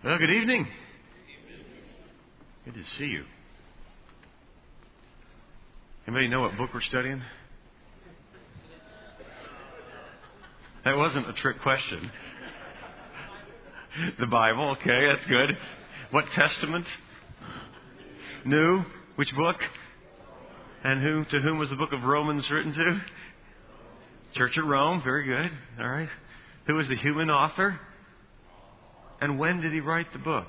Well, good evening. Good to see you. Anybody know what book we're studying? That wasn't a trick question. The Bible, okay, that's good. What testament? New? Which book? And to whom was the book of Romans written to? Church at Rome, very good. All right. Who was the human author? And when did he write the book?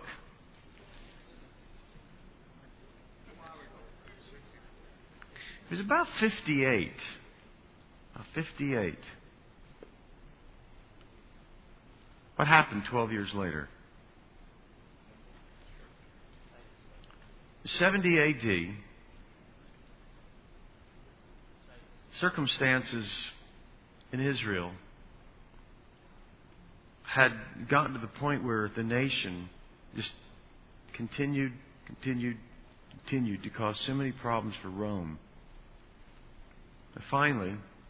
It was about 58. About 58. What happened 12 years later? 70 A.D., circumstances in Israel had gotten to the point where the nation just continued to cause so many problems for Rome. And finally,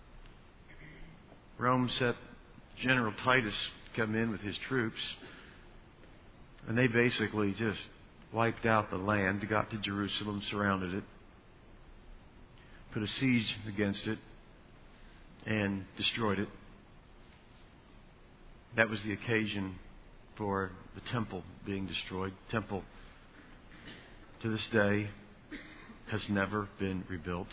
Rome set General Titus to come in with his troops, and they basically just wiped out the land, got to Jerusalem, surrounded it, put a siege against it, and destroyed it. That was the occasion for the temple being destroyed. The temple, to this day, has never been rebuilt.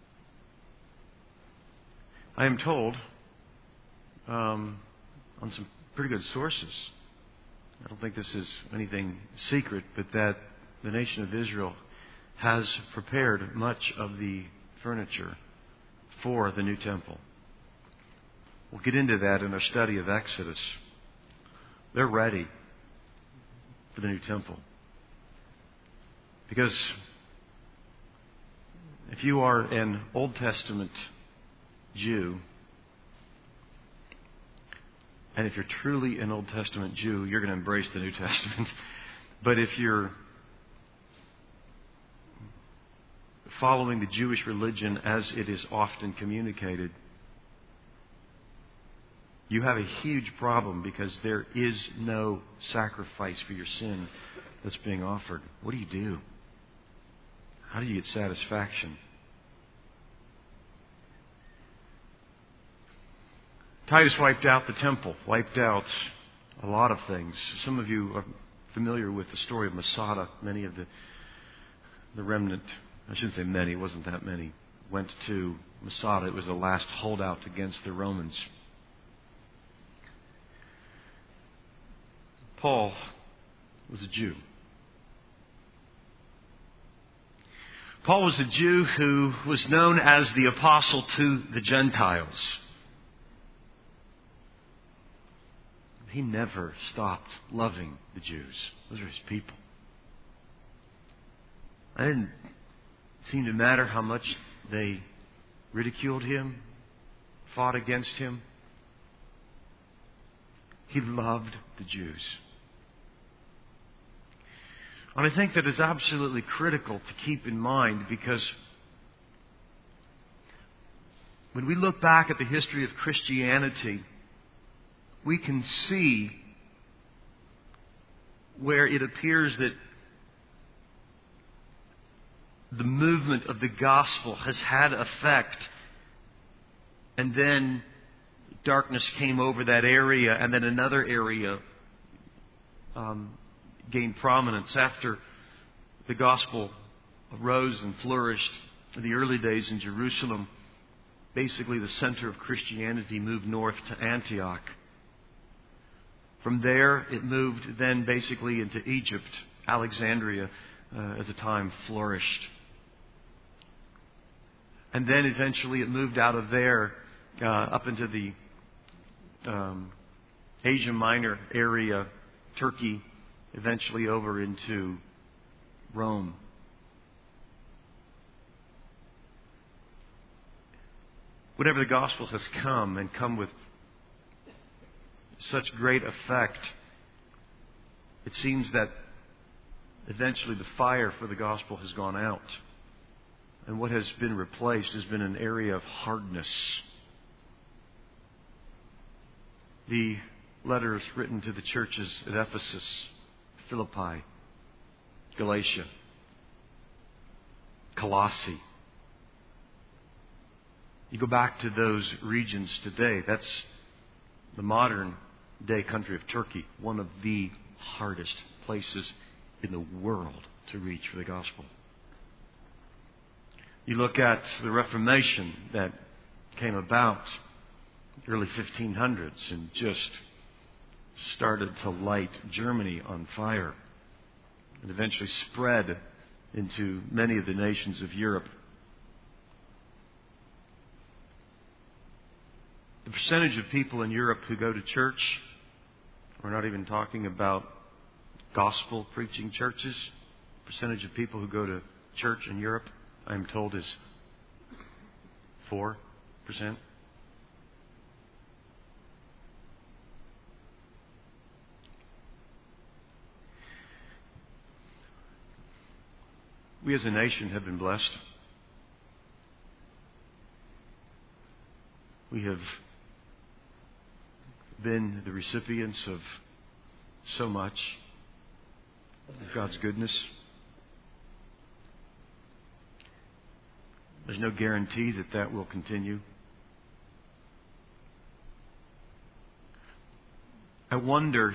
I am told, on some pretty good sources, I don't think this is anything secret, but that the nation of Israel has prepared much of the furniture for the new temple. We'll get into that in our study of Exodus. They're ready for the new temple. Because if you are an Old Testament Jew, and if you're truly an Old Testament Jew, you're going to embrace the New Testament. But if you're following the Jewish religion as it is often communicated, you have a huge problem because there is no sacrifice for your sin that's being offered. What do? How do you get satisfaction? Titus wiped out the temple, wiped out a lot of things. Some of you are familiar with the story of Masada. Many of the remnant, I shouldn't say many, it wasn't that many, went to Masada. It was the last holdout against the Romans. Paul was a Jew. Paul was a Jew who was known as the apostle to the Gentiles. He never stopped loving the Jews. Those are his people. It didn't seem to matter how much they ridiculed him, fought against him. He loved the Jews. And I think that is absolutely critical to keep in mind, because when we look back at the history of Christianity, we can see where it appears that the movement of the gospel has had effect, and then darkness came over that area, and then another area gained prominence after the gospel arose and flourished in the early days in Jerusalem. Basically, the center of Christianity moved north to Antioch. From there, it moved then basically into Egypt. Alexandria, at the time, flourished. And then eventually it moved out of there up into the Asia Minor area, Turkey, eventually over into Rome. Whenever the gospel has come, and come with such great effect, it seems that eventually the fire for the gospel has gone out. And what has been replaced has been an area of hardness. The letters written to the churches at Ephesus, Philippi, Galatia, Colossae. You go back to those regions today, that's the modern day country of Turkey, one of the hardest places in the world to reach for the gospel. You look at the Reformation that came about early 1500s and just started to light Germany on fire and eventually spread into many of the nations of Europe. The percentage of people in Europe who go to church, we're not even talking about gospel preaching churches, the percentage of people who go to church in Europe, I'm told, is 4%. We as a nation have been blessed. We have been the recipients of so much of God's goodness. There's no guarantee that that will continue. I wonder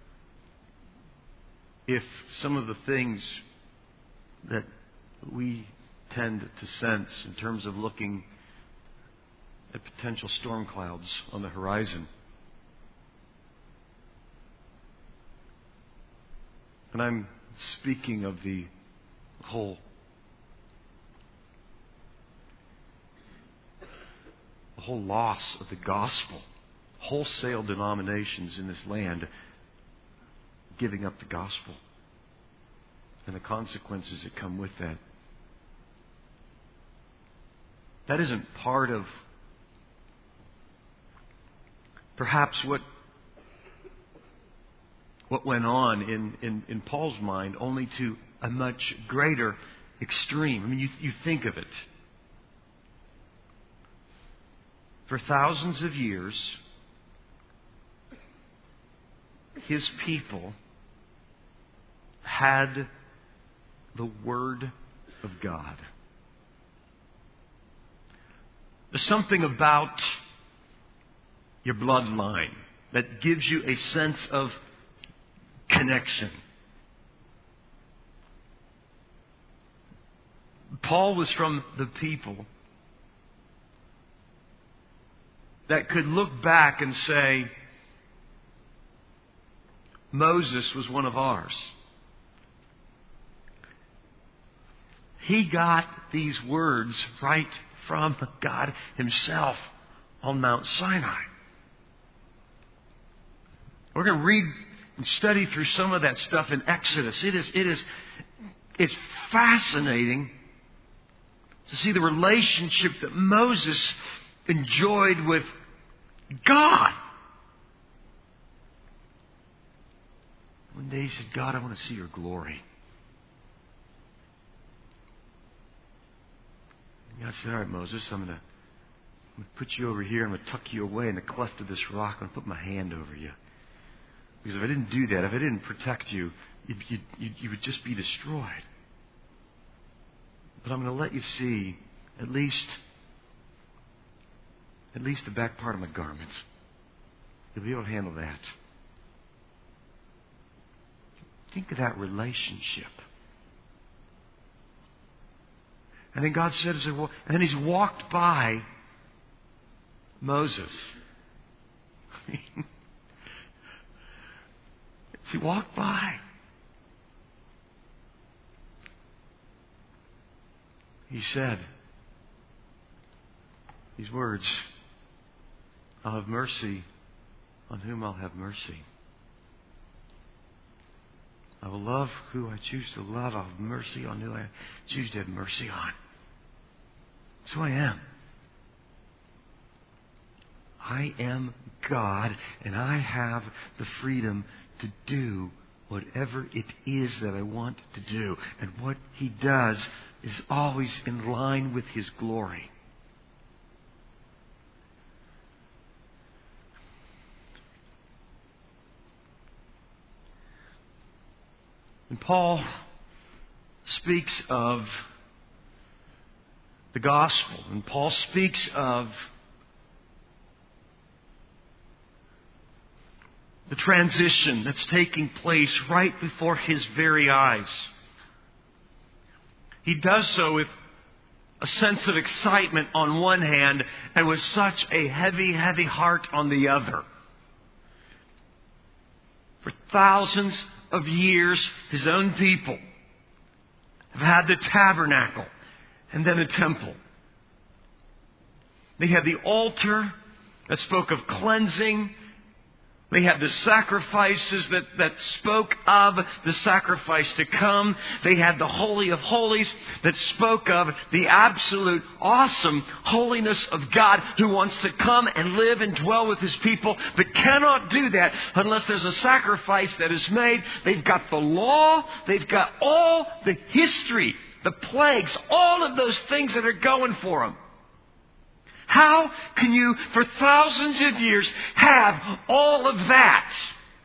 if some of the things that we tend to sense in terms of looking at potential storm clouds on the horizon, and I'm speaking of the whole loss of the gospel, wholesale denominations in this land giving up the gospel and the consequences that come with that. That isn't part of perhaps what went on in Paul's mind, only to a much greater extreme. I mean, you think of it. For thousands of years, his people had the Word of God. There's something about your bloodline that gives you a sense of connection. Paul was from the people that could look back and say, Moses was one of ours. He got these words right from God Himself on Mount Sinai. We're going to read and study through some of that stuff in Exodus. It's fascinating to see the relationship that Moses enjoyed with God. One day he said, God, I want to see your glory. And God said, all right, Moses, I'm going to put you over here. I'm going to tuck you away in the cleft of this rock. I'm going to put my hand over you. Because if I didn't do that, if I didn't protect you, you would just be destroyed. But I'm going to let you see at least the back part of my garments. You'll be able to handle that. Think of that relationship. And then God said, and then He's walked by Moses. He walked by. He said these words, I'll have mercy on whom I'll have mercy. I will love who I choose to love. I'll have mercy on who I choose to have mercy on. That's who I am. I am God, and I have the freedom to do whatever it is that I want to do. And what He does is always in line with His glory. And Paul speaks of the gospel, and Paul speaks of the transition that's taking place right before his very eyes. He does so with a sense of excitement on one hand and with such a heavy, heavy heart on the other. For thousands of years, his own people have had the tabernacle and then a temple. They had the altar that spoke of cleansing. They had the sacrifices that spoke of the sacrifice to come. They had the Holy of Holies that spoke of the absolute awesome holiness of God who wants to come and live and dwell with His people, but cannot do that unless there's a sacrifice that is made. They've got the law. They've got all the history, the plagues, all of those things that are going for them. How can you, for thousands of years, have all of that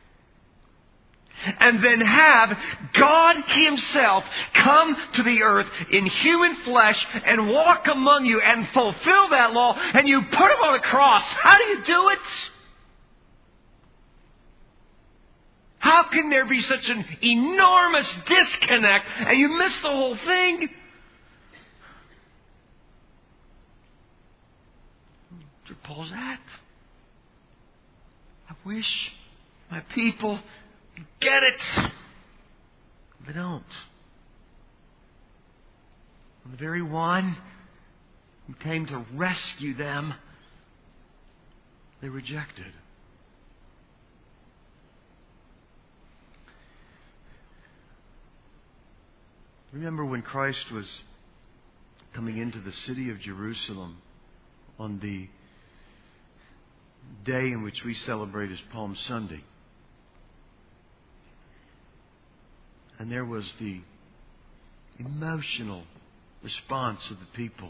and then have God Himself come to the earth in human flesh and walk among you and fulfill that law, and you put Him on a cross? How do you do it? How can there be such an enormous disconnect and you miss the whole thing? That's where Paul's at. I wish my people could get it. They don't. And the very one who came to rescue them, they rejected. Remember when Christ was coming into the city of Jerusalem on the day in which we celebrate as Palm Sunday. And there was the emotional response of the people,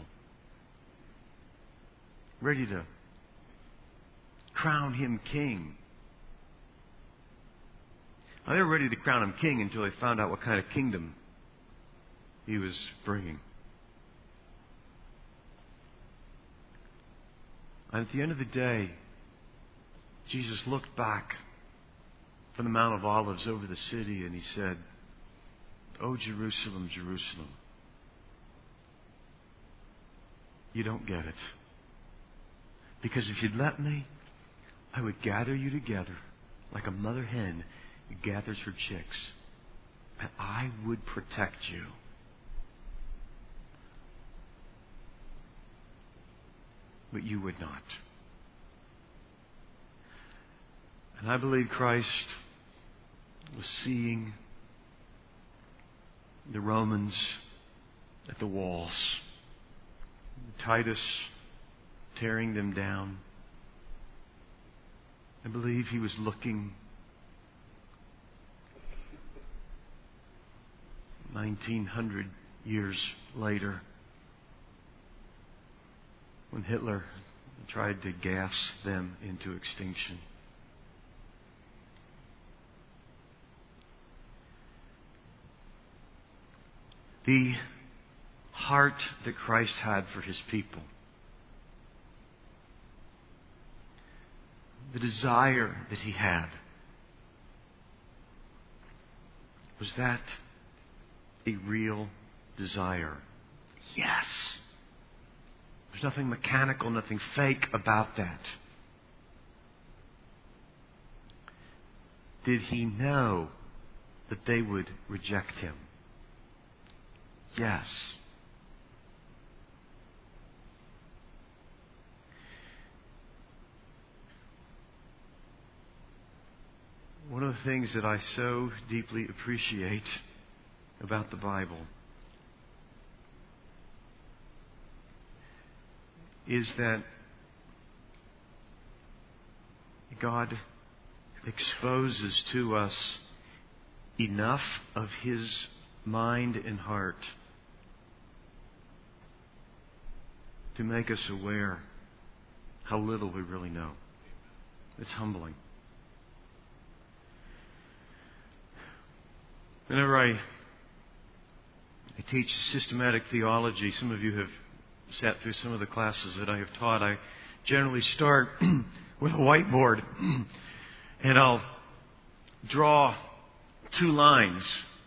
ready to crown Him king. Now, they were ready to crown Him king until they found out what kind of kingdom He was bringing. And at the end of the day, Jesus looked back from the Mount of Olives over the city and He said, "Oh, Jerusalem, Jerusalem, you don't get it. Because if you'd let me, I would gather you together like a mother hen gathers her chicks. And I would protect you. But you would not." And I believe Christ was seeing the Romans at the walls, Titus tearing them down. I believe He was looking 1900 years later when Hitler tried to gas them into extinction. The heart that Christ had for His people, the desire that He had, was that a real desire? Yes. There's nothing mechanical, nothing fake about that. Did He know that they would reject Him? Yes. One of the things that I so deeply appreciate about the Bible is that God exposes to us enough of His mind and heart to make us aware how little we really know. It's humbling. Whenever I teach systematic theology, some of you have sat through some of the classes that I have taught, I generally start with a whiteboard and I'll draw 2 lines.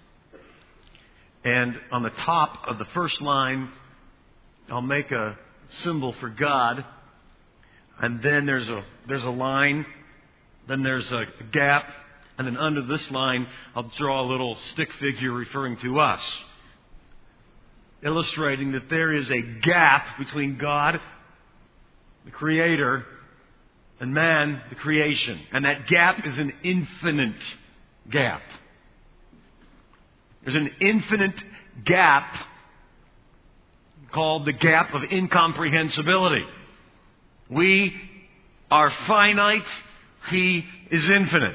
And on the top of the first line, I'll make a symbol for God. And then there's a line, then there's a gap, and then under this line, I'll draw a little stick figure referring to us, illustrating that there is a gap between God, the Creator, and man, the creation. And that gap is an infinite gap. There's an infinite gap called the gap of incomprehensibility. We are finite. He is infinite.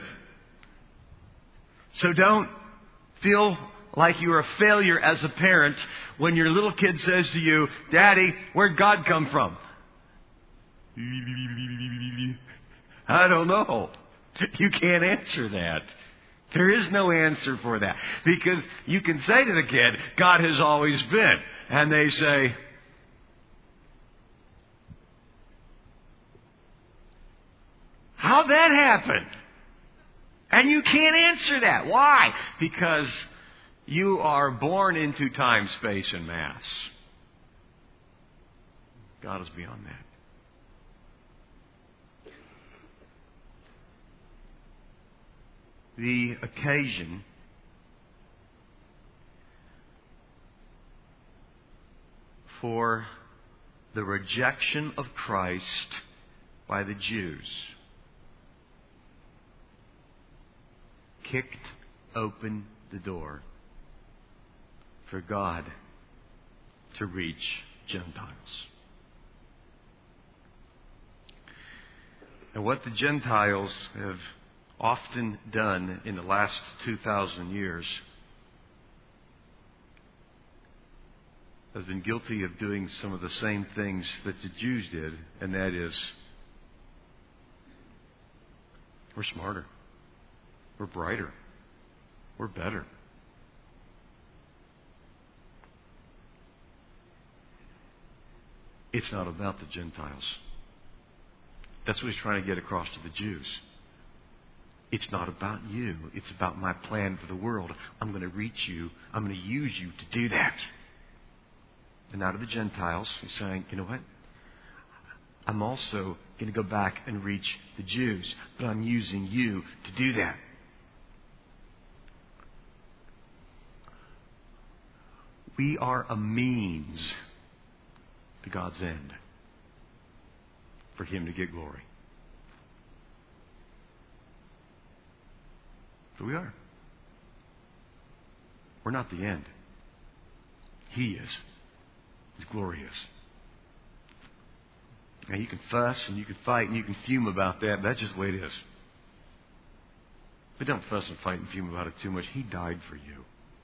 So don't feel like you're a failure as a parent when your little kid says to you, "Daddy, where'd God come from?" I don't know. You can't answer that. There is no answer for that. Because you can say to the kid, "God has always been." And they say, "How'd that happen?" And you can't answer that. Why? Because you are born into time, space, and mass. God is beyond that. The occasion for the rejection of Christ by the Jews kicked open the door for God to reach Gentiles. And what the Gentiles have often done in the last 2,000 years has been guilty of doing some of the same things that the Jews did, and that is, we're smarter, we're brighter, we're better. It's not about the Gentiles. That's what he's trying to get across to the Jews. It's not about you. It's about my plan for the world. I'm going to reach you. I'm going to use you to do that. And now to the Gentiles, he's saying, you know what? I'm also going to go back and reach the Jews, but I'm using you to do that. We are a means to God's end for Him to get glory. So we are. We're not the end. He is. He's glorious. And you can fuss and you can fight and you can fume about that. That's just the way it is. But don't fuss and fight and fume about it too much. He died for you.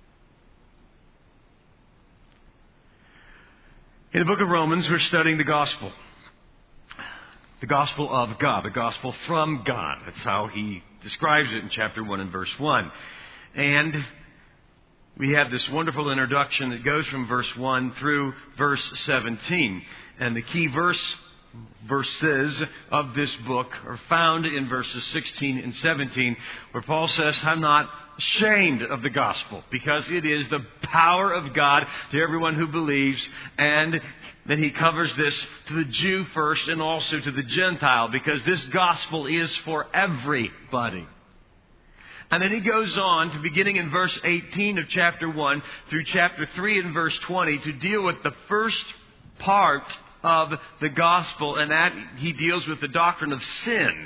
In the book of Romans, we're studying the gospel. The gospel of God. The gospel from God. That's how he describes it in chapter 1 and verse 1. And we have this wonderful introduction that goes from verse 1 through verse 17. And the key verses of this book are found in verses 16 and 17, where Paul says, "I'm not ashamed of the gospel, because it is the power of God to everyone who believes." And then he covers this to the Jew first and also to the Gentile, because this gospel is for everybody. And then he goes on to, beginning in verse 18 of chapter 1 through chapter 3 and verse 20, to deal with the first part of the gospel, and that he deals with the doctrine of sin.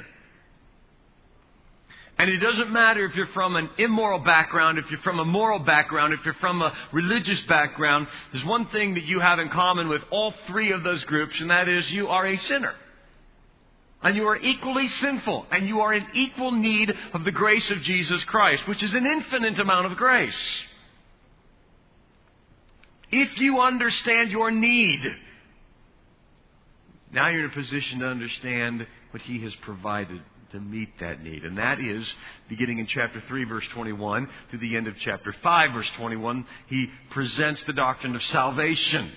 And it doesn't matter if you're from an immoral background, if you're from a moral background, if you're from a religious background. There's one thing that you have in common with all three of those groups, and that is you are a sinner. And you are equally sinful, and you are in equal need of the grace of Jesus Christ, which is an infinite amount of grace. If you understand your need, now you're in a position to understand what He has provided to meet that need. And that is, beginning in chapter 3, verse 21, to the end of chapter 5, verse 21, he presents the doctrine of salvation.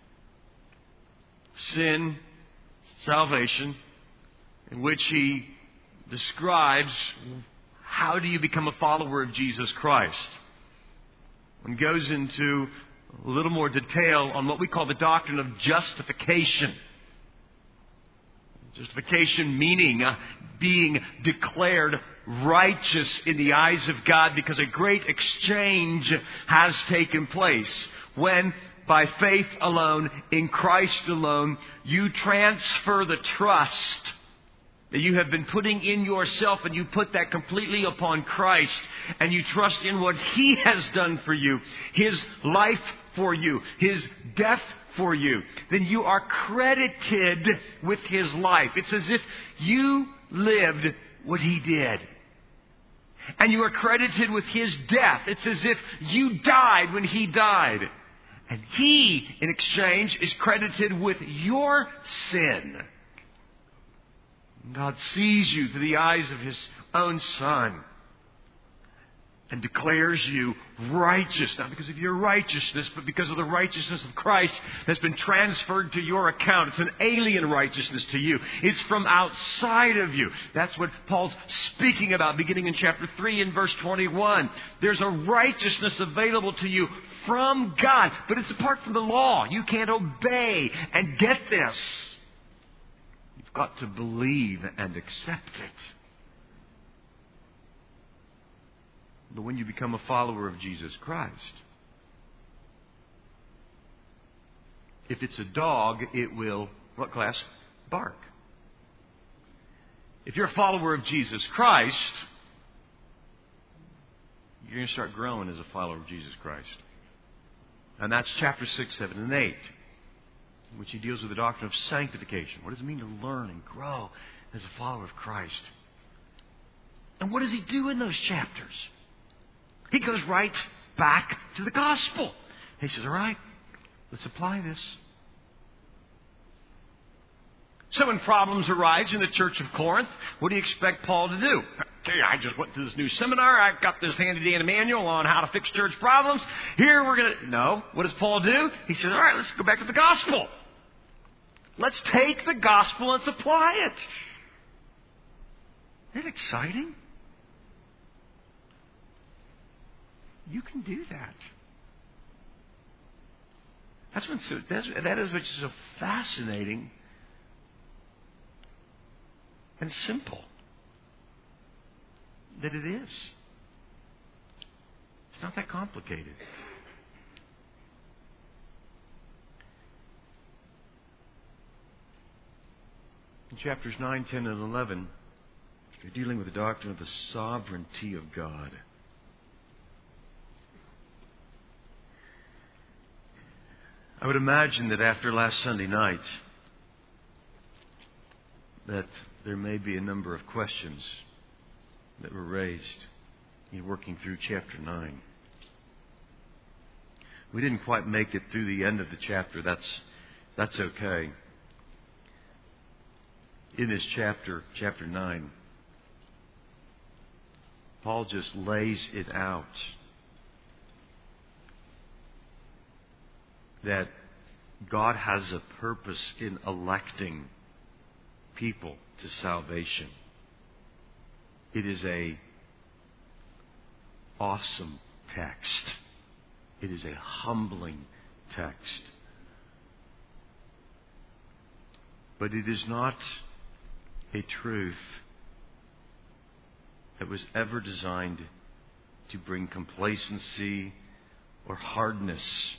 Sin, salvation, in which he describes how do you become a follower of Jesus Christ. And goes into a little more detail on what we call the doctrine of justification. Justification meaning being declared righteous in the eyes of God because a great exchange has taken place when, by faith alone, in Christ alone, you transfer the trust that you have been putting in yourself, and you put that completely upon Christ, and you trust in what He has done for you, His life for you, His death for you. Then you are credited with His life. It's as if you lived what He did. And you are credited with His death. It's as if you died when He died. And He, in exchange, is credited with your sin. God sees you through the eyes of His own Son and declares you righteous, not because of your righteousness, but because of the righteousness of Christ that's been transferred to your account. It's an alien righteousness to you. It's from outside of you. That's what Paul's speaking about beginning in chapter 3 and verse 21. There's a righteousness available to you from God, but it's apart from the law. You can't obey. And get this, you've got to believe and accept it. But when you become a follower of Jesus Christ, if it's a dog, it will, what class? Bark. If you're a follower of Jesus Christ, you're going to start growing as a follower of Jesus Christ. And that's chapter 6, 7, and 8, in which he deals with the doctrine of sanctification. What does it mean to learn and grow as a follower of Christ? And what does he do in those chapters? He goes right back to the gospel. He says, all right, let's apply this. So when problems arise in the church of Corinth, what do you expect Paul to do? Okay, I just went to this new seminar. I've got this handy-dandy manual on how to fix church problems. Here we're going to... No. What does Paul do? He says, all right, let's go back to the gospel. Let's take the gospel and let's apply it. Isn't that exciting? You can do that. That is what's so fascinating and simple. That it is. It's not that complicated. In chapters 9, 10, and 11, you're dealing with the doctrine of the sovereignty of God. I would imagine that after last Sunday night, that there may be a number of questions that were raised in working through chapter 9. We didn't quite make it through the end of the chapter. That's okay. In this chapter 9, Paul just lays it out. That God has a purpose in electing people to salvation. It is a awesome text. It is a humbling text. But it is not a truth that was ever designed to bring complacency or hardness.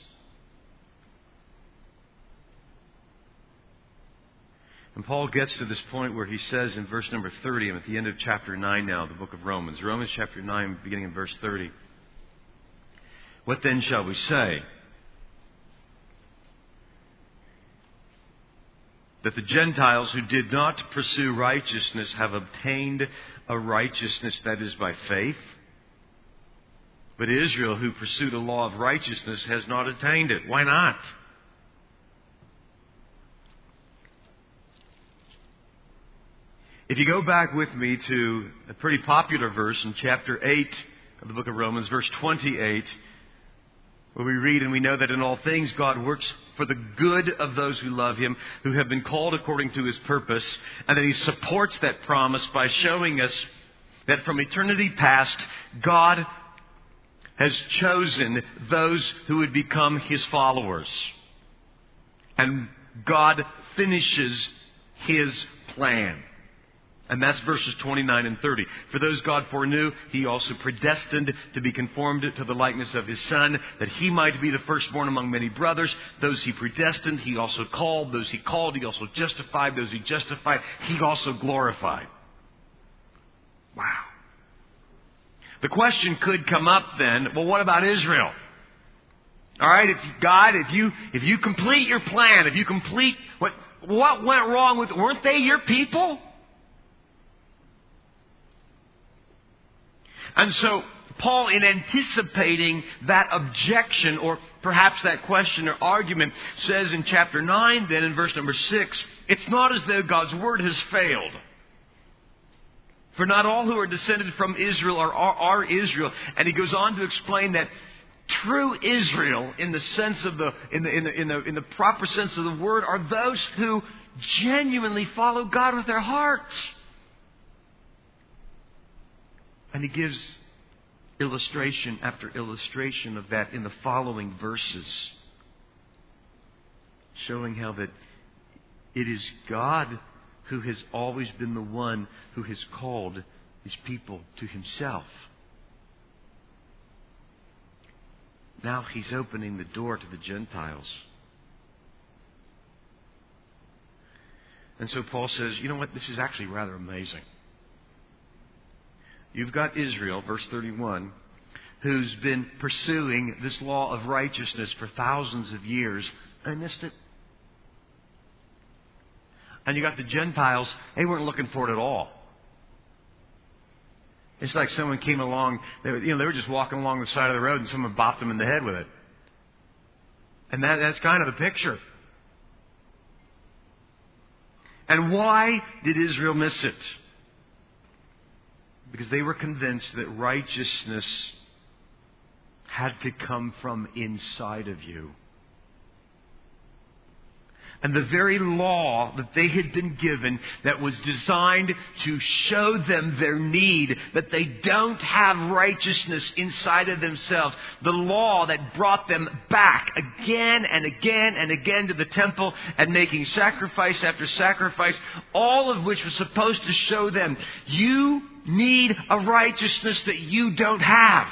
And Paul gets to this point where he says in verse number 30, I'm at the end of chapter 9 now, the book of Romans. Romans chapter 9, beginning in verse 30. What then shall we say? That the Gentiles who did not pursue righteousness have obtained a righteousness that is by faith. But Israel, who pursued a law of righteousness, has not attained it. Why not? If you go back with me to a pretty popular verse in chapter 8 of the book of Romans, verse 28, where we read, and we know that in all things God works for the good of those who love Him, who have been called according to His purpose. And then He supports that promise by showing us that from eternity past, God has chosen those who would become His followers. And God finishes His plan. And that's verses 29 and 30. For those God foreknew, He also predestined to be conformed to the likeness of His Son, that He might be the firstborn among many brothers. Those He predestined, He also called. Those He called, He also justified. Those He justified, He also glorified. Wow. The question could come up then, well, what about Israel? All right, if you complete your plan, if you complete what went wrong with, weren't they your people? And so, Paul, in anticipating that objection, or perhaps that question or argument, says in chapter 9, then in verse number 6, it's not as though God's word has failed. For not all who are descended from Israel are Israel. And he goes on to explain that true Israel, in the sense of in the proper sense of the word, are those who genuinely follow God with their hearts. And he gives illustration after illustration of that in the following verses, showing how that it is God who has always been the one who has called His people to Himself. Now He's opening the door to the Gentiles. And so Paul says, you know what, this is actually rather amazing. You've got Israel, verse 31, who's been pursuing this law of righteousness for thousands of years. I missed it. And you got the Gentiles, they weren't looking for it at all. It's like someone came along, they were just walking along the side of the road and someone bopped them in the head with it. And that's kind of the picture. And why did Israel miss it? Because they were convinced that righteousness had to come from inside of you. And the very law that they had been given, that was designed to show them their need, that they don't have righteousness inside of themselves. The law that brought them back again and again and again to the temple and making sacrifice after sacrifice, all of which was supposed to show them, you need a righteousness that you don't have.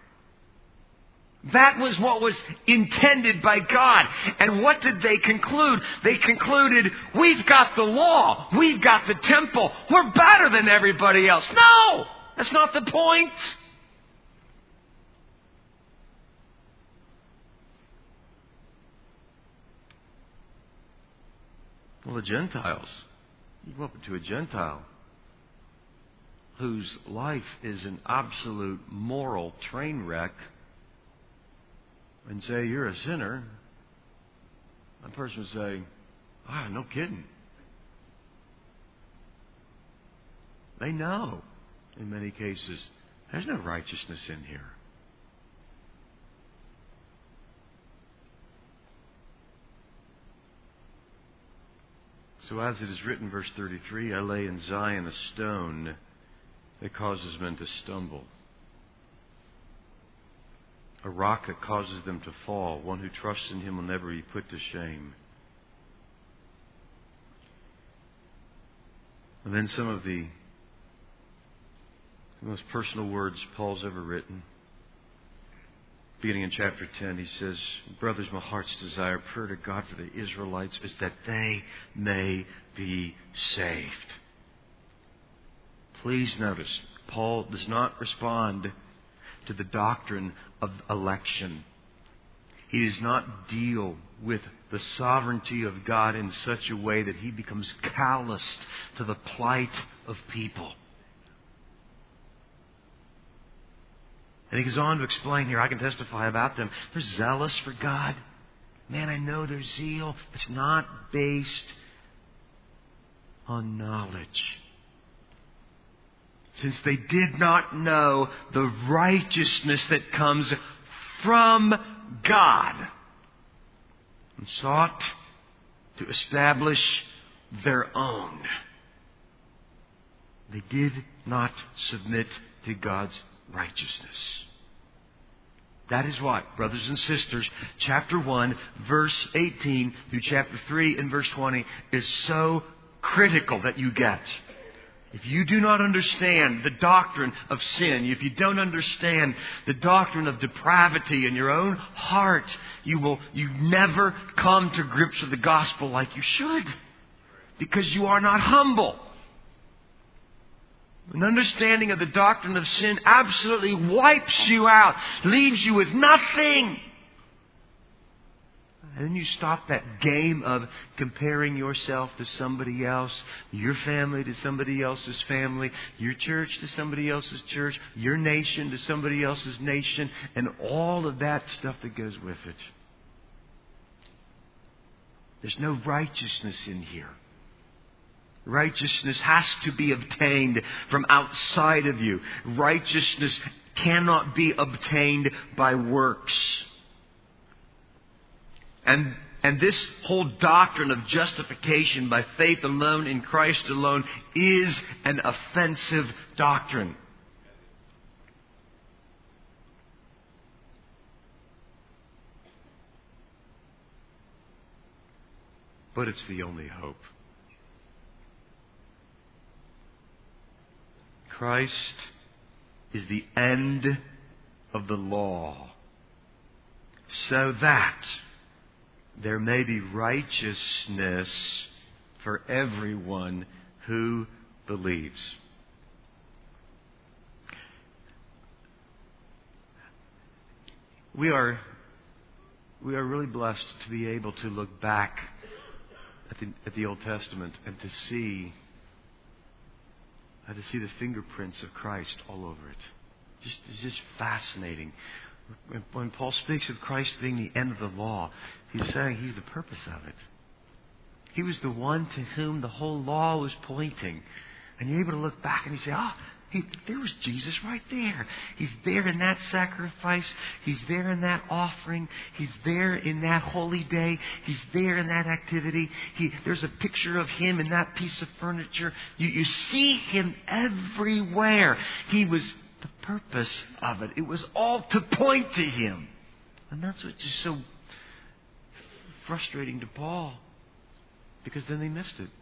That was what was intended by God. And what did they conclude? They concluded, we've got the law. We've got the temple. We're better than everybody else. No! That's not the point. Well, the Gentiles. You go up to a Gentile whose life is an absolute moral train wreck, and say, you're a sinner, that person would say, no kidding. They know, in many cases, there's no righteousness in here. So as it is written, verse 33, I lay in Zion a stone that causes men to stumble, a rock that causes them to fall. One who trusts in Him will never be put to shame. And then some of the most personal words Paul's ever written. Beginning in chapter 10, he says, brothers, my heart's desire, prayer to God for the Israelites is that they may be saved. Please notice, Paul does not respond to the doctrine of election. He does not deal with the sovereignty of God in such a way that he becomes calloused to the plight of people. And he goes on to explain here, I can testify about them. They're zealous for God. Man, I know their zeal. It's not based on knowledge. since they did not know the righteousness that comes from God, and sought to establish their own. They did not submit to God's righteousness. That is why, brothers and sisters, chapter 1, verse 18 through chapter 3 and verse 20 is so critical that you get. If you do not understand the doctrine of sin, if you don't understand the doctrine of depravity in your own heart, you never come to grips with the gospel like you should, because you are not humble. An understanding of the doctrine of sin absolutely wipes you out, leaves you with nothing. And then you stop that game of comparing yourself to somebody else, your family to somebody else's family, your church to somebody else's church, your nation to somebody else's nation, and all of that stuff that goes with it. There's no righteousness in here. Righteousness has to be obtained from outside of you. Righteousness cannot be obtained by works. And this whole doctrine of justification by faith alone in Christ alone is an offensive doctrine. But it's the only hope. Christ is the end of the law, so that there may be righteousness for everyone who believes. We are really blessed to be able to look back at the Old Testament and to see the fingerprints of Christ all over it. It's just fascinating. When Paul speaks of Christ being the end of the law, he's saying He's the purpose of it. He was the one to whom the whole law was pointing. And you're able to look back and you say, there was Jesus right there. He's there in that sacrifice. He's there in that offering. He's there in that holy day. He's there in that activity. There's a picture of Him in that piece of furniture. You see Him everywhere. He was the purpose of it. It was all to point to Him. And that's what's just so frustrating to Paul, because then they missed it.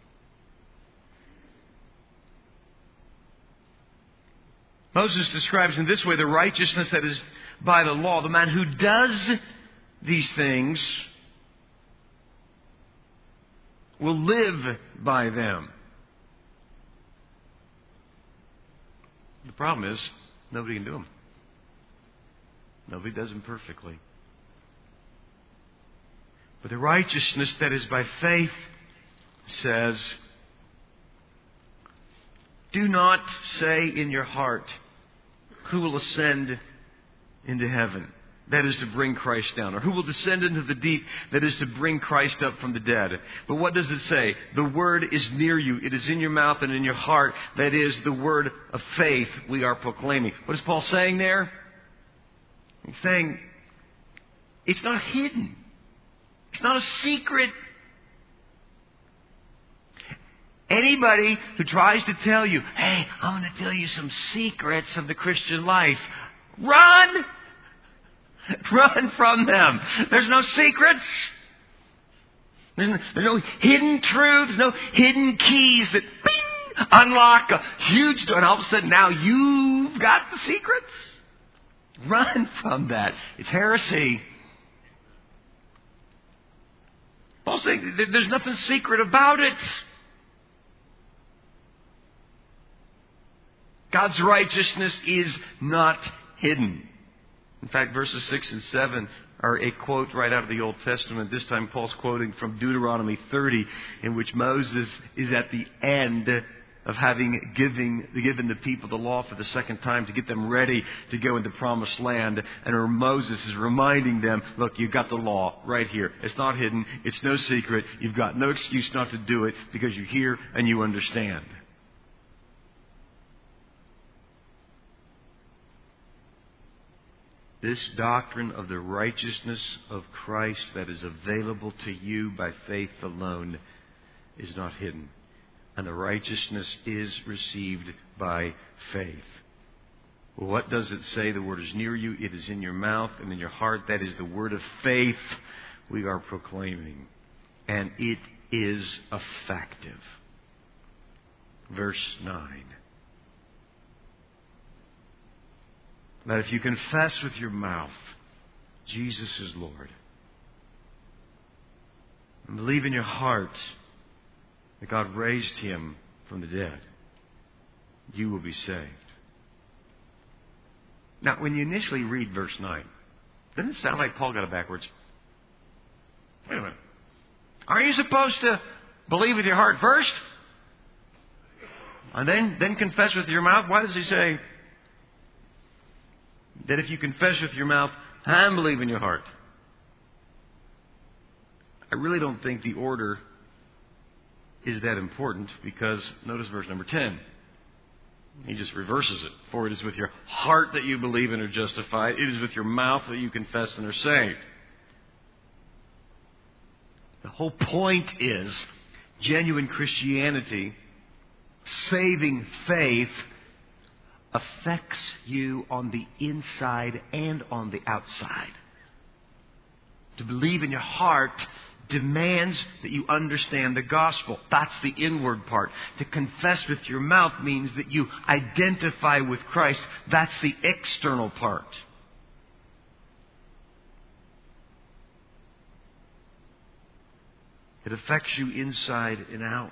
Moses describes in this way the righteousness that is by the law. The man who does these things will live by them. The problem is, nobody can do them. Nobody does them perfectly. But the righteousness that is by faith says, do not say in your heart, who will ascend into heaven? That is to bring Christ down. Or who will descend into the deep? That is to bring Christ up from the dead. But what does it say? The word is near you. It is in your mouth and in your heart. That is the word of faith we are proclaiming. What is Paul saying there? He's saying it's not hidden. It's not a secret. Anybody who tries to tell you, hey, I'm going to tell you some secrets of the Christian life, run! Run from them. There's no secrets. There's no hidden truths, no hidden keys that bing, unlock a huge door. And all of a sudden now you've got the secrets. Run from that. It's heresy. Paul's saying there's nothing secret about it. God's righteousness is not hidden. In fact, verses 6 and 7 are a quote right out of the Old Testament. This time Paul's quoting from Deuteronomy 30, in which Moses is at the end of having given the people the law for the second time to get them ready to go into the promised land. And where Moses is reminding them, look, you've got the law right here. It's not hidden. It's no secret. You've got no excuse not to do it because you hear and you understand. This doctrine of the righteousness of Christ that is available to you by faith alone is not hidden. And the righteousness is received by faith. Well, what does it say? The word is near you. It is in your mouth and in your heart. That is the word of faith we are proclaiming. And it is effective. Verse 9. That if you confess with your mouth Jesus is Lord, and believe in your heart that God raised Him from the dead, you will be saved. Now, when you initially read verse 9, doesn't it sound like Paul got it backwards? Wait a minute. Aren't you supposed to believe with your heart first? And then confess with your mouth? Why does he say that if you confess with your mouth and believe in your heart? I really don't think the order is that important, because notice verse number 10. He just reverses it. For it is with your heart that you believe and are justified. It is with your mouth that you confess and are saved. The whole point is genuine Christianity, saving faith, affects you on the inside and on the outside. To believe in your heart demands that you understand the gospel. That's the inward part. To confess with your mouth means that you identify with Christ. That's the external part. It affects you inside and out.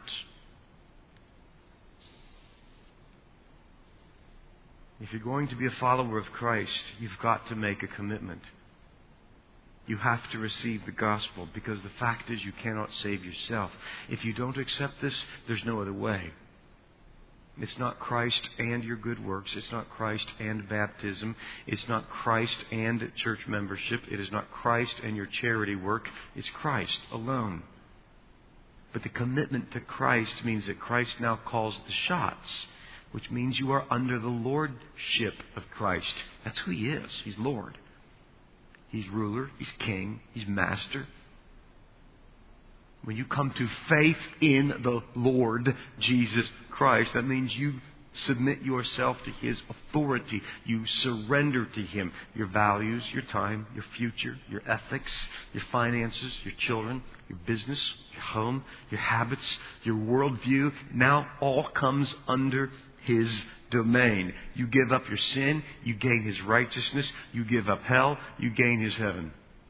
If you're going to be a follower of Christ, you've got to make a commitment. You have to receive the gospel, because the fact is you cannot save yourself. If you don't accept this, there's no other way. It's not Christ and your good works. It's not Christ and baptism. It's not Christ and church membership. It is not Christ and your charity work. It's Christ alone. But the commitment to Christ means that Christ now calls the shots, which means you are under the lordship of Christ. That's who He is. He's Lord. He's ruler. He's king. He's master. When you come to faith in the Lord Jesus Christ, that means you submit yourself to His authority. You surrender to Him your values, your time, your future, your ethics, your finances, your children, your business, your home, your habits, your worldview. Now all comes under His domain. You give up your sin, you gain His righteousness. You give up hell, you gain His heaven.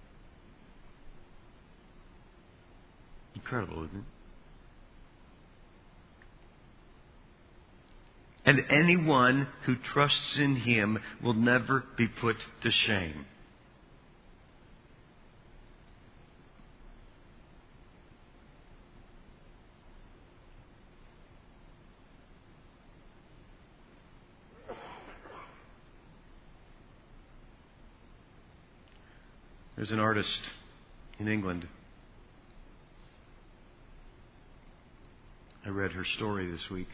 Incredible, isn't it? And anyone who trusts in Him will never be put to shame. There's an artist in England. I read her story this week.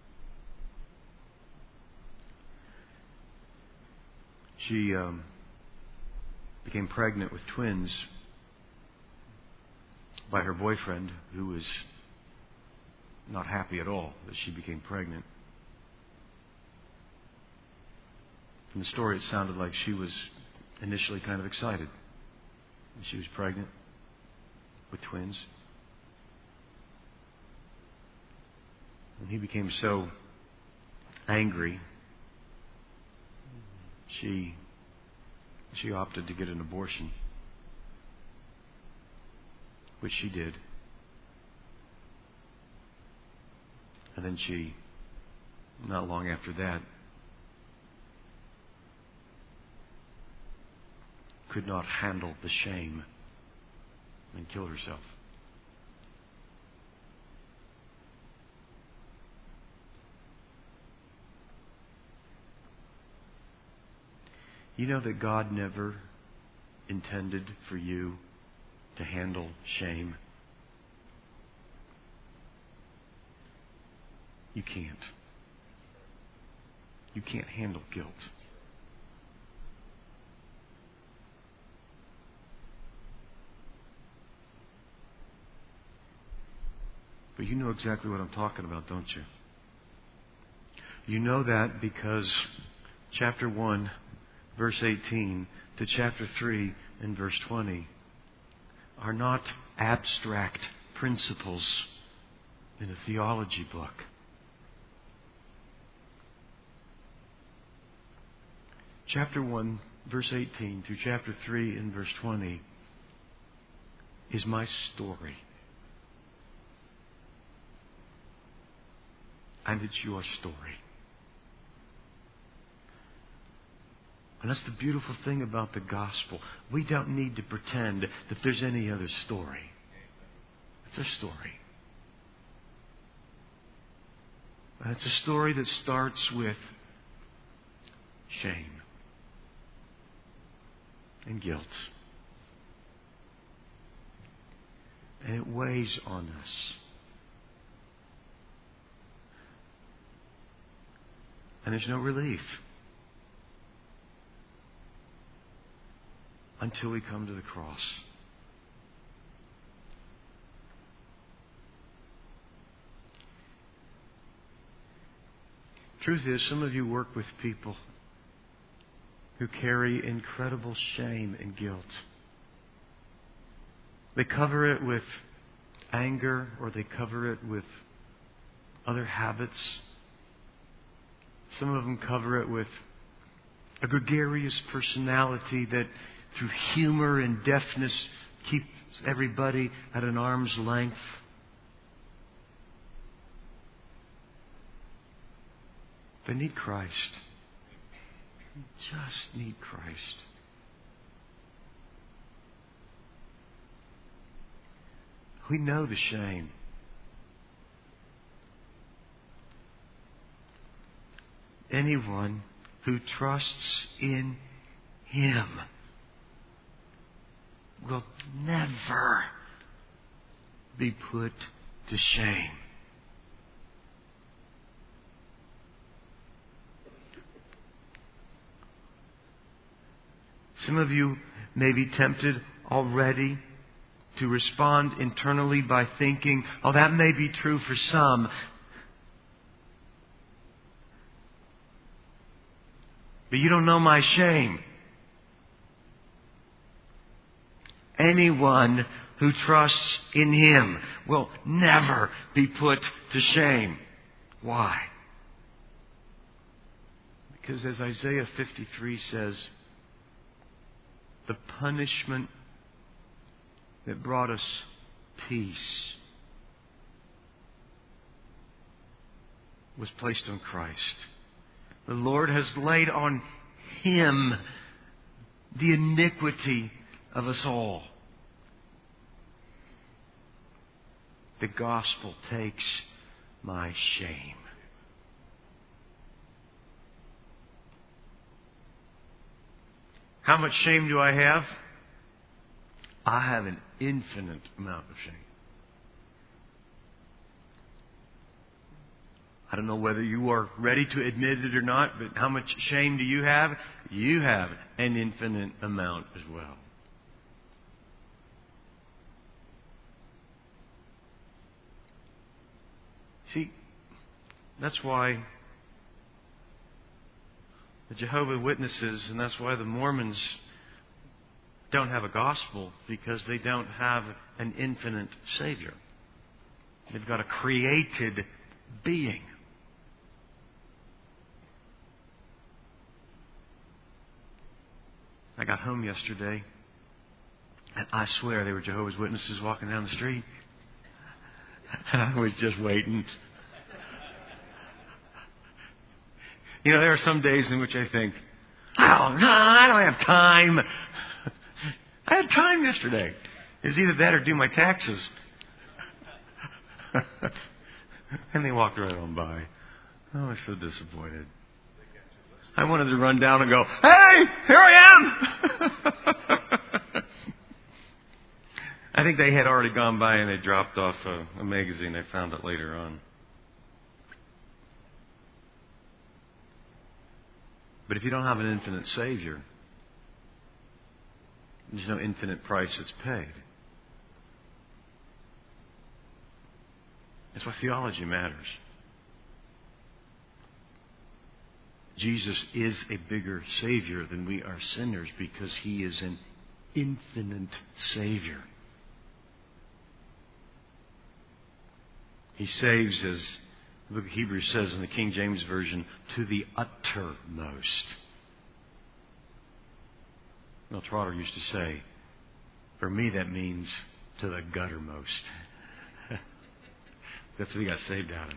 She became pregnant with twins by her boyfriend, who was not happy at all that she became pregnant. From the story, it sounded like she was initially kind of excited. She was pregnant with twins. And he became so angry, she opted to get an abortion, which she did. And then she, not long after that, could not handle the shame and killed herself. You know that God never intended for you to handle shame. You can't. You can't handle guilt. But you know exactly what I'm talking about, don't you? You know that because chapter 1, verse 18 to chapter 3 and verse 20 are not abstract principles in a theology book. Chapter 1, verse 18 through chapter 3 and verse 20 is my story. And it's your story. And that's the beautiful thing about the gospel. We don't need to pretend that there's any other story. It's our story. And it's a story that starts with shame and guilt. And it weighs on us. And there's no relief until we come to the cross. Truth is, some of you work with people who carry incredible shame and guilt. They cover it with anger, or they cover it with other habits. Some of them cover it with a gregarious personality that through humor and deftness keeps everybody at an arm's length. They need Christ. They just need Christ. We know the shame. Anyone who trusts in Him will never be put to shame. Some of you may be tempted already to respond internally by thinking, oh, that may be true for some. But you don't know my shame. Anyone who trusts in Him will never be put to shame. Why? Because as Isaiah 53 says, the punishment that brought us peace was placed on Christ. The Lord has laid on Him the iniquity of us all. The gospel takes my shame. How much shame do I have? I have an infinite amount of shame. I don't know whether you are ready to admit it or not, but how much shame do you have? You have an infinite amount as well. See, that's why the Jehovah's Witnesses, and that's why the Mormons don't have a gospel, because they don't have an infinite Savior. They've got a created being. I got home yesterday, and I swear they were Jehovah's Witnesses walking down the street. And I was just waiting. You know, there are some days in which I think, oh, no, I don't have time. I had time yesterday. It was either that or do my taxes. And they walked right on by. Oh, I was so disappointed. I wanted to run down and go, hey, here I am. I think they had already gone by and they dropped off a magazine. I found it later on. But if you don't have an infinite Savior, there's no infinite price that's paid. That's why theology matters. Jesus is a bigger Savior than we are sinners because He is an infinite Savior. He saves, as the book of Hebrews says in the King James Version, to the uttermost. Mel Trotter used to say, for me that means to the guttermost. That's what he got saved out of.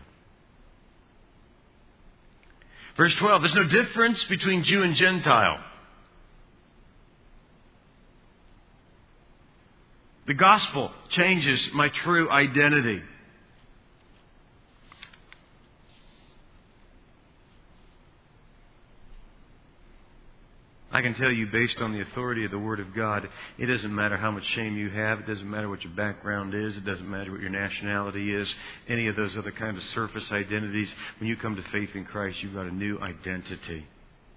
Verse 12, there's no difference between Jew and Gentile. The gospel changes my true identity. I can tell you, based on the authority of the Word of God, it doesn't matter how much shame you have. It doesn't matter what your background is. It doesn't matter what your nationality is. Any of those other kind of surface identities. When you come to faith in Christ, you've got a new identity.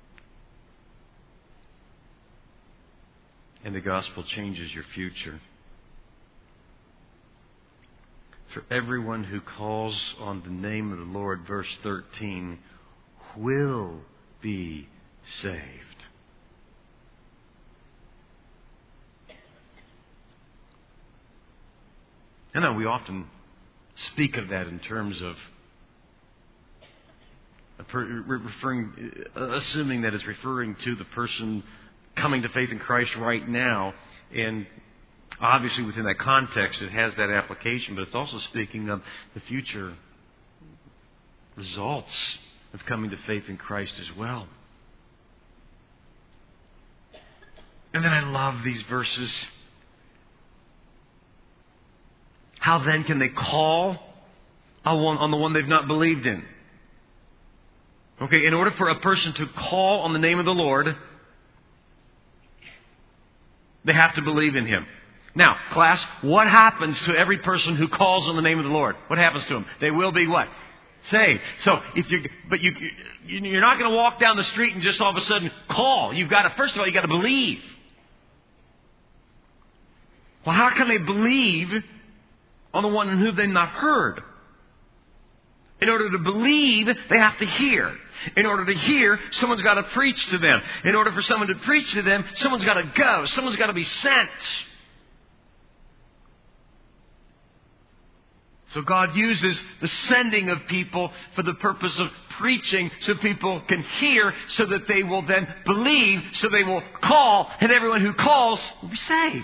And the gospel changes your future. For everyone who calls on the name of the Lord, verse 13, will be saved. I know we often speak of that in terms of assuming that it's referring to the person coming to faith in Christ right now. And obviously within that context it has that application, but it's also speaking of the future results of coming to faith in Christ as well. And then I love these verses. How then can they call on the one they've not believed in? Okay, in order for a person to call on the name of the Lord, they have to believe in Him. Now, class, what happens to every person who calls on the name of the Lord? What happens to them? They will be what? Saved. So, you're not going to walk down the street and just all of a sudden call. First of all, you've got to believe. Well, how can they believe on the one in whom they've not heard? In order to believe, they have to hear. In order to hear, someone's got to preach to them. In order for someone to preach to them, someone's got to go. Someone's got to be sent. So God uses the sending of people for the purpose of preaching so people can hear, so that they will then believe, so they will call, and everyone who calls will be saved.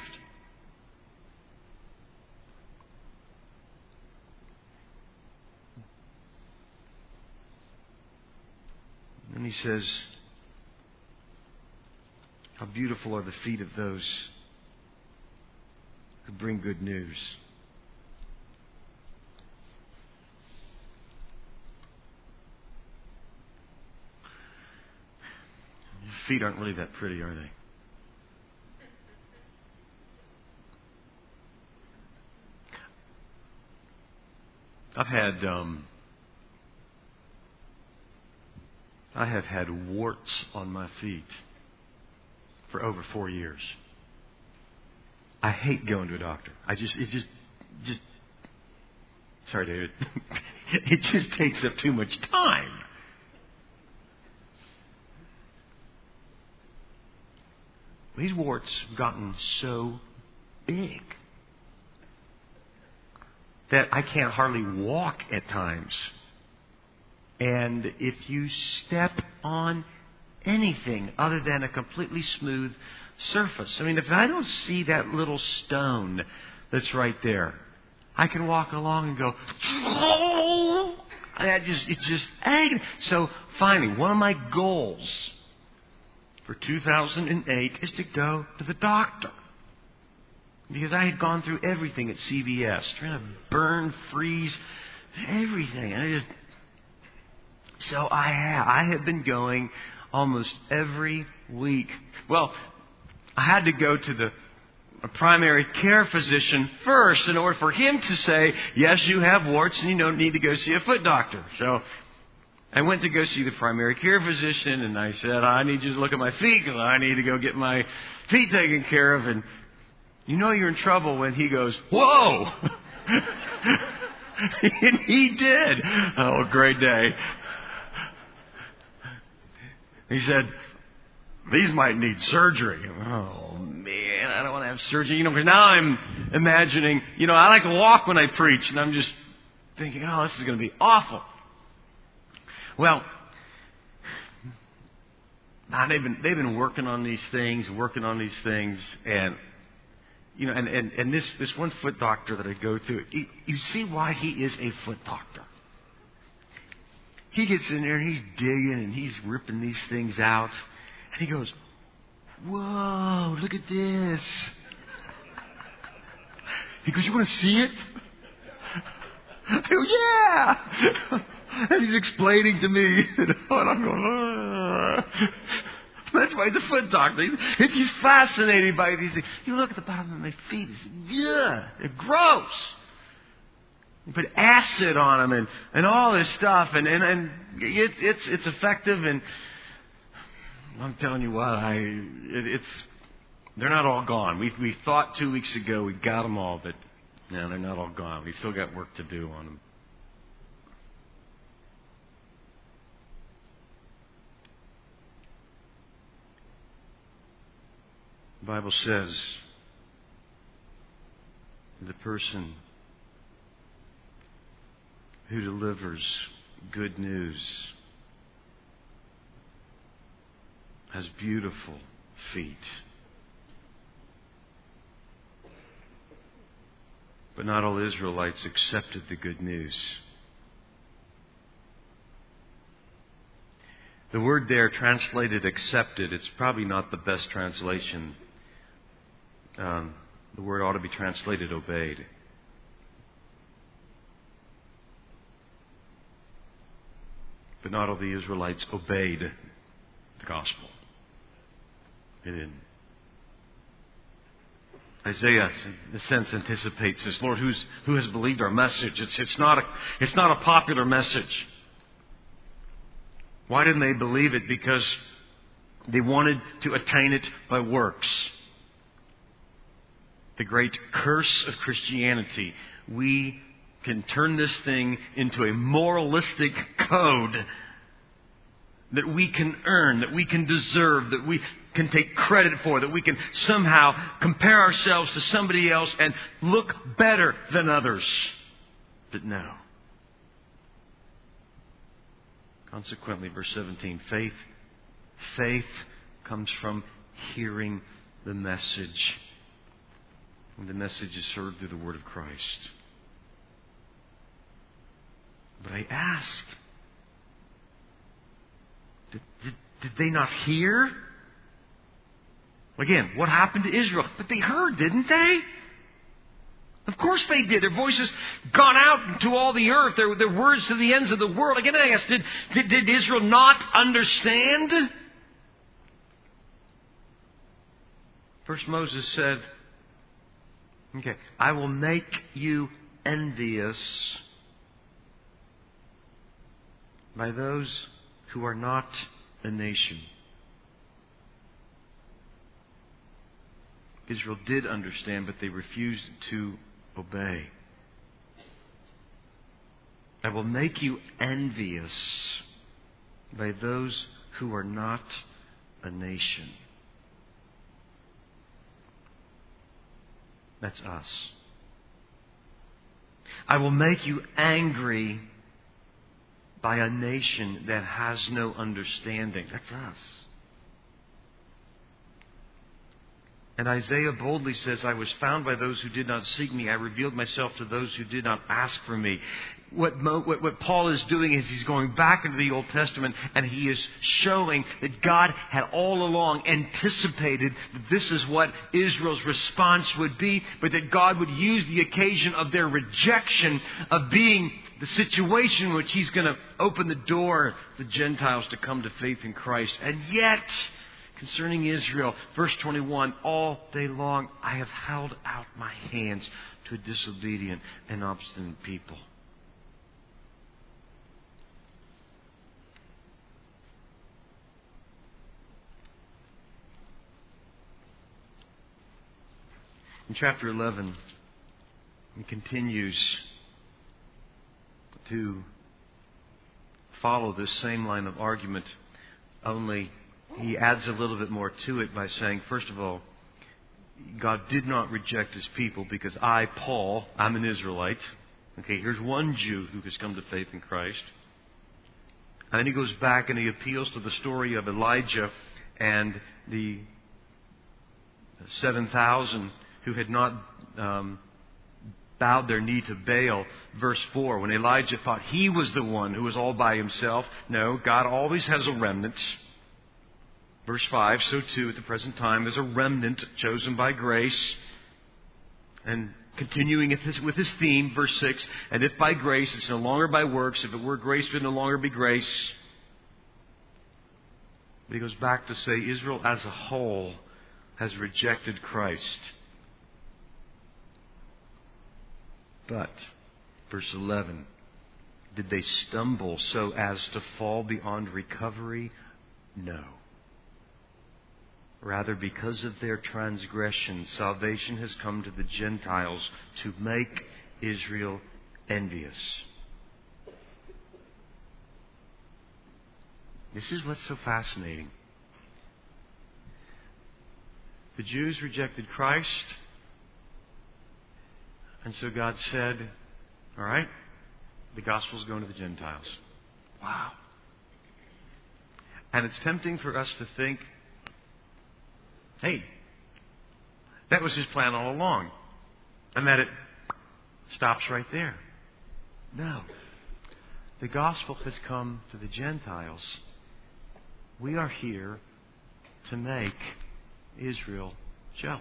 And he says, how beautiful are the feet of those who bring good news. Your feet aren't really that pretty, are they? I have had warts on my feet for over 4 years. I hate going to a doctor. Sorry, David. It just takes up too much time. These warts have gotten so big that I can't hardly walk at times. And if you step on anything other than a completely smooth surface, I mean, if I don't see that little stone that's right there, I can walk along and go, oh! It's just agony. So finally, one of my goals for 2008 is to go to the doctor. Because I had gone through everything at CVS, trying to burn, freeze, everything. So I have been going almost every week. Well, I had to go to a primary care physician first in order for him to say, yes, you have warts and you don't need to go see a foot doctor. So I went to go see the primary care physician, and I said, I need you to look at my feet because I need to go get my feet taken care of. And you know you're in trouble when he goes, whoa! And he did. Oh, great day. He said, these might need surgery. Oh, man, I don't want to have surgery. Because now I'm imagining, I like to walk when I preach, and I'm just thinking, oh, this is going to be awful. Well, now they've been working on these things, and and this one foot doctor that I go to, you see why he is a foot doctor. He gets in there and he's digging and he's ripping these things out, and he goes, "Whoa, look at this." He goes, "You want to see it?" I go, "Yeah." And he's explaining to me, and I'm going, That's why the foot doctor, he's fascinated by these things. You look at the bottom of my feet, they're gross. You put acid on them and all this stuff, and it's effective. And I'm telling you what, they're not all gone. We thought 2 weeks ago we got them all, but no, they're not all gone. We still got work to do on them. The Bible says the person who delivers good news has beautiful feet. But not all Israelites accepted the good news. The word there translated accepted, it's probably not the best translation. The word ought to be translated obeyed. But not all the Israelites obeyed the gospel. They didn't. Isaiah, in a sense, anticipates this. Lord, who has believed our message? It's not a popular message. Why didn't they believe it? Because they wanted to attain it by works. The great curse of Christianity. We can turn this thing into a moralistic code that we can earn, that we can deserve, that we can take credit for, that we can somehow compare ourselves to somebody else and look better than others. But no. Consequently, verse 17, faith comes from hearing the message. And the message is heard through the word of Christ. But I ask, did they not hear? Again, what happened to Israel? But they heard, didn't they? Of course they did. Their voices gone out to all the earth. Their words to the ends of the world. Again, I ask, did Israel not understand? First Moses said, okay, I will make you envious by those who are not a nation. Israel did understand, but they refused to obey. I will make you envious by those who are not a nation. That's us. I will make you angry by a nation that has no understanding. That's us. And Isaiah boldly says, I was found by those who did not seek me. I revealed myself to those who did not ask for me. What Paul is doing is he's going back into the Old Testament and he is showing that God had all along anticipated that this is what Israel's response would be, but that God would use the occasion of their rejection of being the situation in which He's going to open the door for the Gentiles to come to faith in Christ. And yet, concerning Israel, verse 21, all day long I have held out my hands to a disobedient and obstinate people. In chapter 11, he continues to follow this same line of argument, only he adds a little bit more to it by saying, first of all, God did not reject His people because I, Paul, I'm an Israelite. Okay, here's one Jew who has come to faith in Christ. And then he goes back and he appeals to the story of Elijah and the 7,000 who had not bowed their knee to Baal. Verse 4, when Elijah thought he was the one who was all by himself. No, God always has a remnant. Verse 5, so too at the present time there's a remnant chosen by grace. And continuing with his theme, verse 6, and if by grace, it's no longer by works. If it were grace, it would no longer be grace. But he goes back to say Israel as a whole has rejected Christ. But, verse 11, did they stumble so as to fall beyond recovery? No. Rather, because of their transgression, salvation has come to the Gentiles to make Israel envious. This is what's so fascinating. The Jews rejected Christ, and so God said, all right, the gospel's going to the Gentiles. Wow. And it's tempting for us to think, hey, that was His plan all along. And that it stops right there. No. The gospel has come to the Gentiles. We are here to make Israel jealous.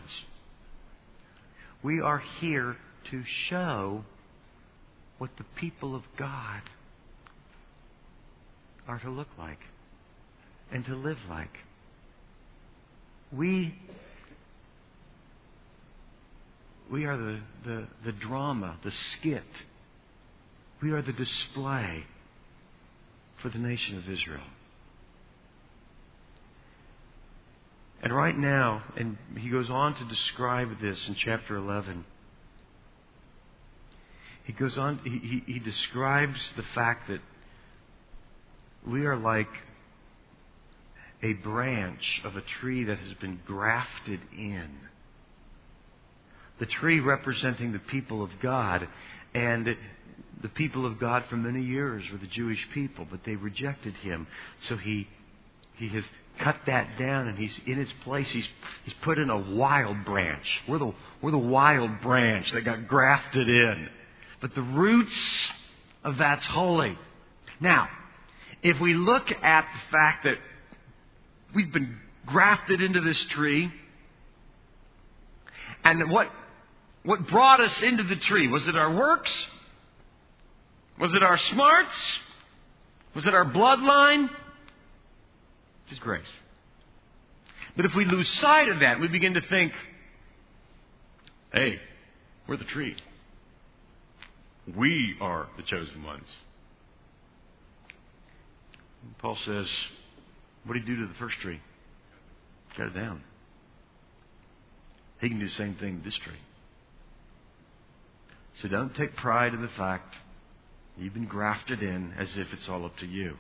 We are here to show what the people of God are to look like and to live like. We are the drama, the skit. We are the display for the nation of Israel. And right now, and he goes on to describe this in chapter 11. He goes on, he describes the fact that we are like a branch of a tree that has been grafted in. The tree representing the people of God. And the people of God for many years were the Jewish people, but they rejected Him. So He has cut that down, and He's in its place. He's put in a wild branch. We're the wild branch that got grafted in. But the roots of that's holy. Now, if we look at the fact that we've been grafted into this tree, and what brought us into the tree? Was it our works? Was it our smarts? Was it our bloodline? It's grace. But if we lose sight of that, we begin to think, hey, we're the tree. We are the chosen ones. And Paul says, what did He do to the first tree? Cut it down. He can do the same thing to this tree. So don't take pride in the fact you've been grafted in as if it's all up to you.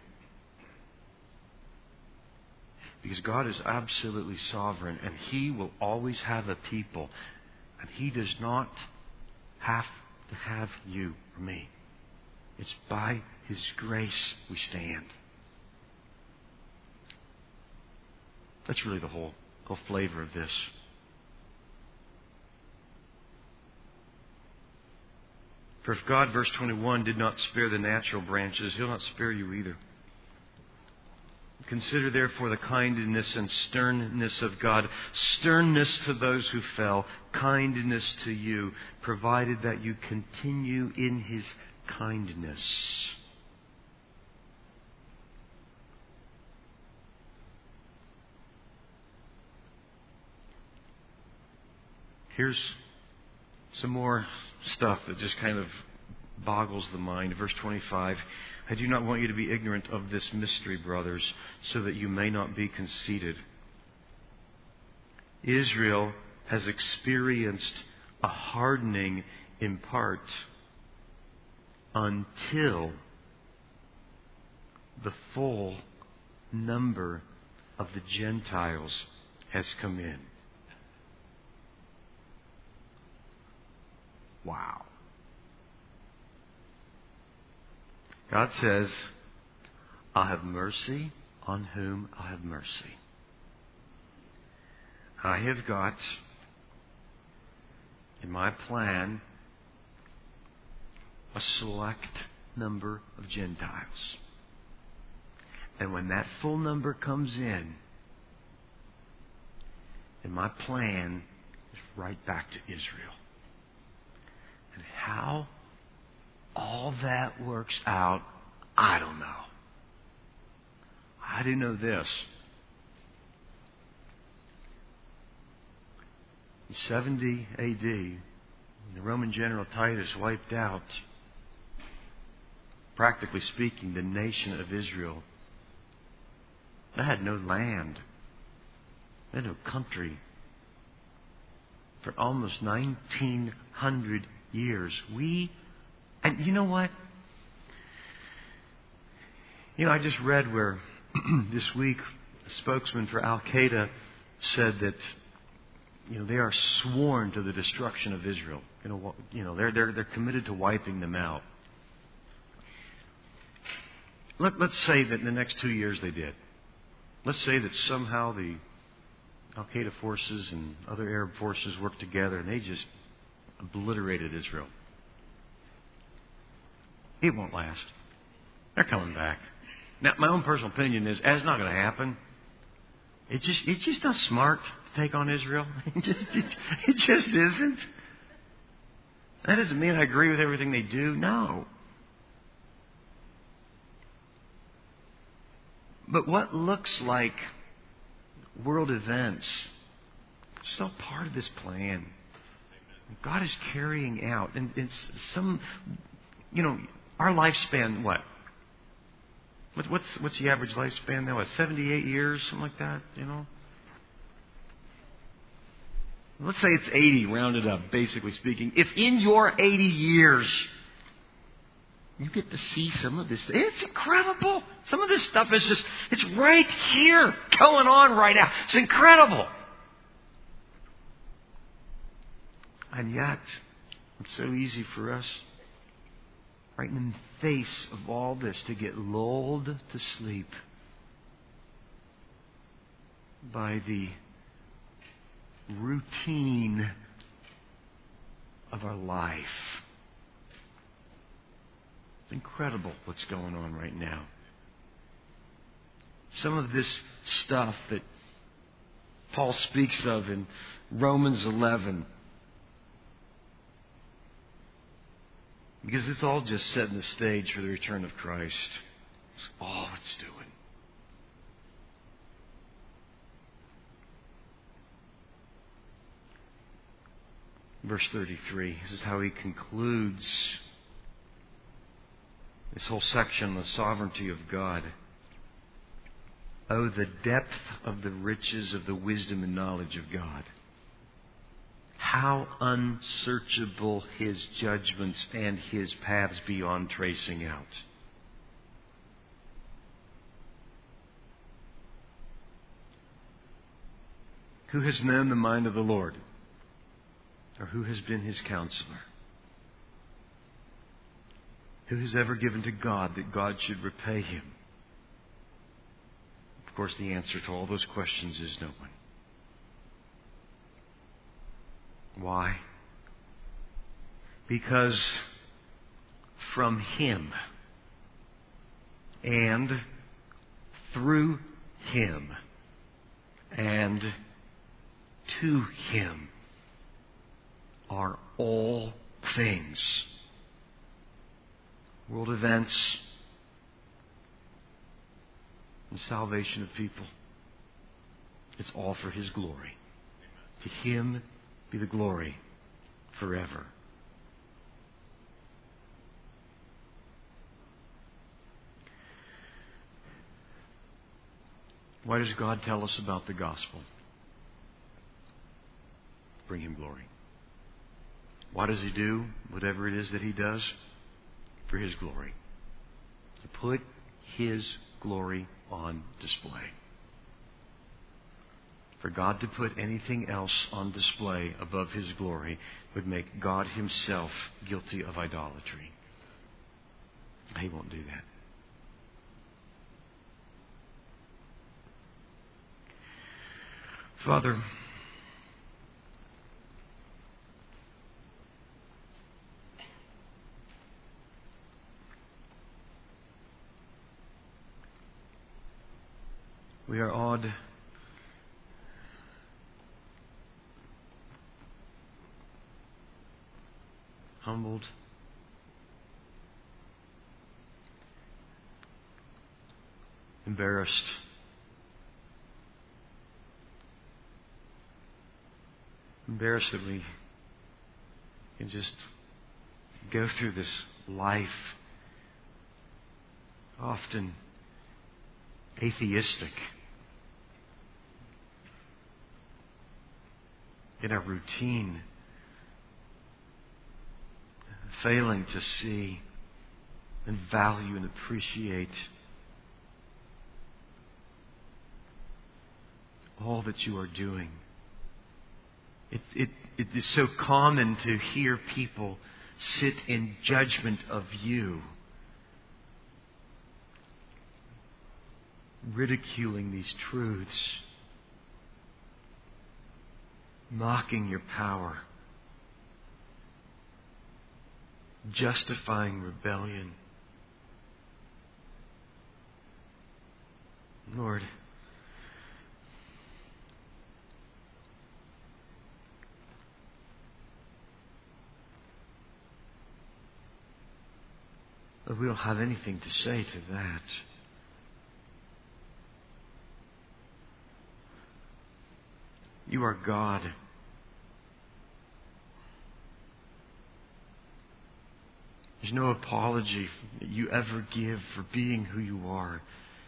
Because God is absolutely sovereign, and He will always have a people. And He does not have to have you or me. It's by His grace we stand. That's really the whole flavor of this. For if God, verse 21, did not spare the natural branches, He'll not spare you either. Consider therefore the kindness and sternness of God. Sternness to those who fell, kindness to you, provided that you continue in His kindness. Here's some more stuff that just kind of boggles the mind. Verse 25, I do not want you to be ignorant of this mystery, brothers, so that you may not be conceited. Israel has experienced a hardening in part. until the full number of the Gentiles has come in. Wow. God says, I'll have mercy on whom I have mercy. I have got in my plan a select number of Gentiles. And when that full number comes in, and my plan is right back to Israel. And how all that works out, I don't know. I do know this. In 70 AD, when the Roman general Titus wiped out, practically speaking, the nation of Israel, they had no land. They had no country. For almost 1900 years, and you know what? I just read where this week a spokesman for Al-Qaeda said that they are sworn to the destruction of Israel. They're committed to wiping them out. Let's say that in the next 2 years they did. Let's say that somehow the Al-Qaeda forces and other Arab forces worked together and they just obliterated Israel. It won't last. They're coming back. Now, my own personal opinion is that's not going to happen. It's just not smart to take on Israel. It just isn't. That doesn't mean I agree with everything they do. No. But what looks like world events is still part of this plan. God is carrying out. And it's some, our lifespan, what? What's the average lifespan now? 78 years, something like that, Let's say it's 80, rounded up, basically speaking. If in your 80 years you get to see some of this, it's incredible. Some of this stuff is it's right here, going on right now. It's incredible. And yet, it's so easy for us, right in the face of all this, to get lulled to sleep by the routine of our life. It's incredible what's going on right now. Some of this stuff that Paul speaks of in Romans 11, because it's all just setting the stage for the return of Christ. It's all it's doing. Verse 33, this is how he concludes this whole section on the sovereignty of God. Oh, the depth of the riches of the wisdom and knowledge of God. How unsearchable His judgments and His paths beyond tracing out. Who has known the mind of the Lord? Or who has been His counselor? Who has ever given to God that God should repay him? Of course, the answer to all those questions is no one. Why? Because from Him and through Him and to Him are all things. World events and salvation of people. It's all for His glory. To Him be the glory forever. Why does God tell us about the gospel? Bring Him glory. Why does He do whatever it is that He does? for His glory. To put His glory on display. For God to put anything else on display above His glory would make God Himself guilty of idolatry. He won't do that. Father, we are awed humbled, embarrassed, that we can just go through this life often atheistic in our routine, failing to see and value and appreciate all that You are doing. It is so common to hear people sit in judgment of You, ridiculing these truths, mocking Your power, justifying rebellion. Lord, we don't have anything to say to that. You are God. There's no apology that You ever give for being who You are.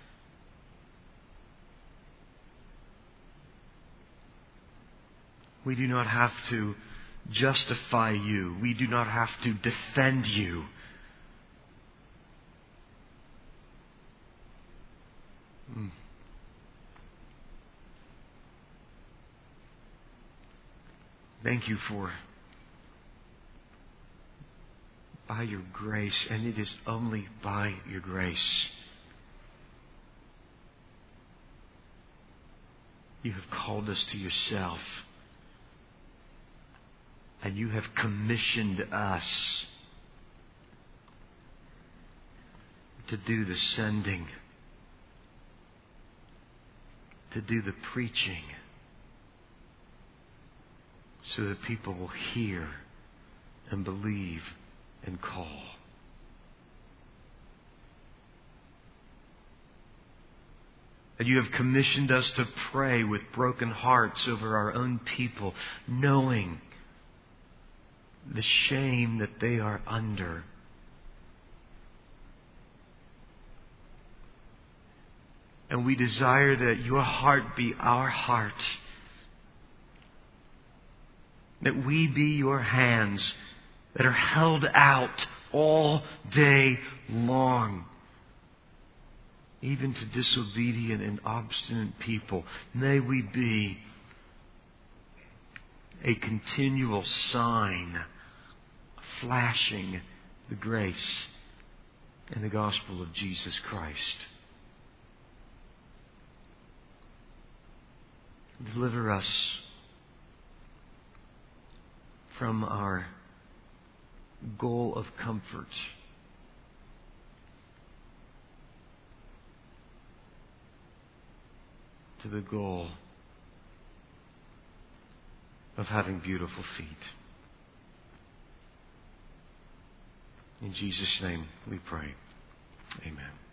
We do not have to justify You. We do not have to defend You. Thank You for, by Your grace, and it is only by Your grace, You have called us to Yourself, and You have commissioned us to do the sending, to do the preaching, so that people will hear and believe and call. And You have commissioned us to pray with broken hearts over our own people, knowing the shame that they are under. And we desire that Your heart be our heart. That we be Your hands that are held out all day long, even to disobedient and obstinate people. May we be a continual sign flashing the grace and the gospel of Jesus Christ. Deliver us from our goal of comfort to the goal of having beautiful feet. In Jesus' name we pray. Amen.